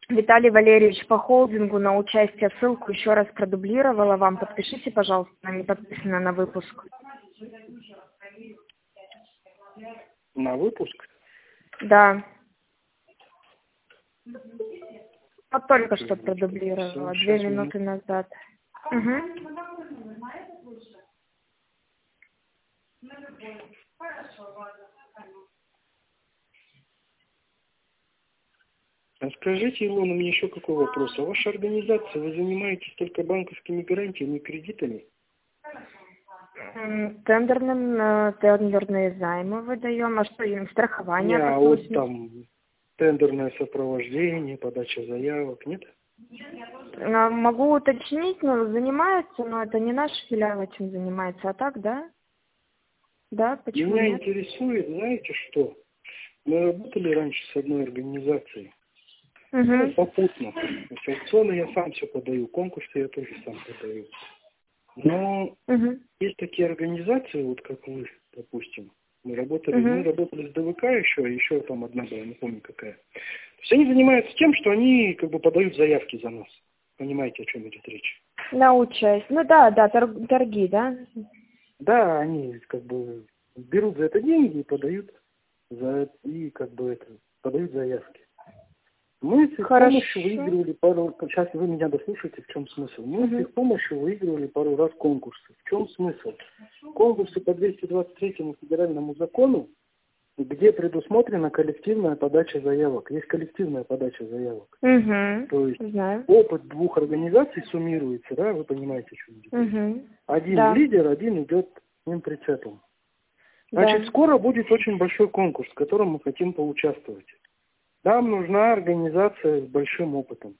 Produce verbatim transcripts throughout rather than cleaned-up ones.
Виталий Валерьевич по холдингу на участие. Ссылку еще раз продублировала вам. Подпишите, пожалуйста, она не подписана на выпуск. На выпуск? Да. Вот только что продублировала, две минуты назад. Угу. А скажите, Илона, мне еще какой вопрос. А ваша организация, вы занимаетесь только банковскими гарантиями и кредитами? Тендерным, э, тендерные займы выдаем, а что им страхование? Не, а вот там тендерное сопровождение, подача заявок, нет? Могу уточнить, но занимается, но это не наш филиал этим занимается, а так, да? Да, почему Меня нет? интересует, знаете что? Мы работали раньше с одной организацией. Угу. Ну, попутно. Аукционы я сам все подаю, конкурсы я тоже сам подаю. Но угу. есть такие организации, вот как вы, допустим. Мы работали, угу. мы работали с ДВК еще, а еще там одна была, не помню какая. То есть они занимаются тем, что они как бы подают заявки за нас. Понимаете, о чем идет речь? На участие. Ну да, да, торг, торги, да? Да, они как бы берут за это деньги и подают за и как бы это подают заявки. Мы с их Хорошо. помощью выигрывали пару... Сейчас вы меня дослушаете, в чем смысл. Мы угу. с их помощью выигрывали пару раз конкурсы. В чем смысл? Конкурсы по двести двадцать третьему федеральному закону, где предусмотрена коллективная подача заявок. Есть коллективная подача заявок. Угу. То есть Знаю. опыт двух организаций суммируется, да, вы понимаете, о чем идет. Угу. Один Да. лидер, один идет с ним прицепом. Значит, Да. скоро будет очень большой конкурс, в котором мы хотим поучаствовать. Нам нужна организация с большим опытом.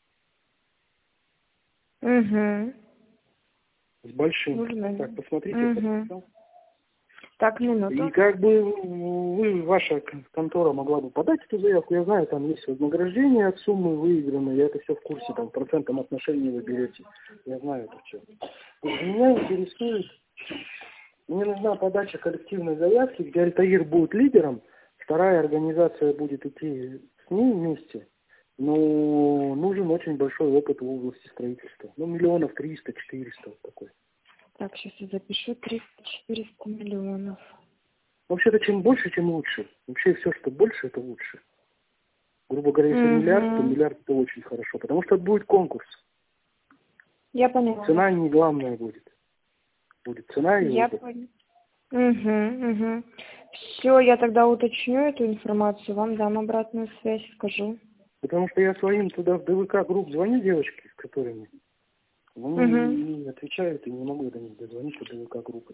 Угу. С большим. Нужно. Так, посмотрите. Угу. Так, минуту. И как бы вы, ваша контора могла бы подать эту заявку. Я знаю, там есть вознаграждение от суммы выигранной. Я это все в курсе, там, в процентном отношении вы берете. Я знаю это все. Меня интересует, мне нужна подача коллективной заявки, где Альтаир будет лидером, вторая организация будет идти с ней вместе, но нужен очень большой опыт в области строительства. Ну, миллионов триста, четыреста вот такой. Так, сейчас я запишу триста-четыреста миллионов. Вообще-то, чем больше, тем лучше. Вообще все, что больше, это лучше. Грубо говоря, если Угу. миллиард, то миллиард это очень хорошо, потому что это будет конкурс. Я поняла. Цена не главная будет. Будет цена и Я опыт. поняла. Угу, угу. Все, я тогда уточню эту информацию, вам дам обратную связь, скажу. Потому что я своим туда в ДВК групп звоню девочки, с которыми они Угу. не отвечают и не могу до них дозвониться, ДВК группы.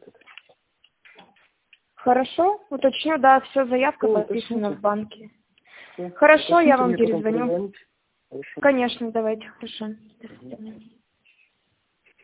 Хорошо, уточню, да, все, заявка Все, подписана уточните. в банке. Все. Хорошо, Уточните, я вам мне потом перезвоню. перезвоните. Хорошо. Конечно, давайте, хорошо. До Угу. свидания.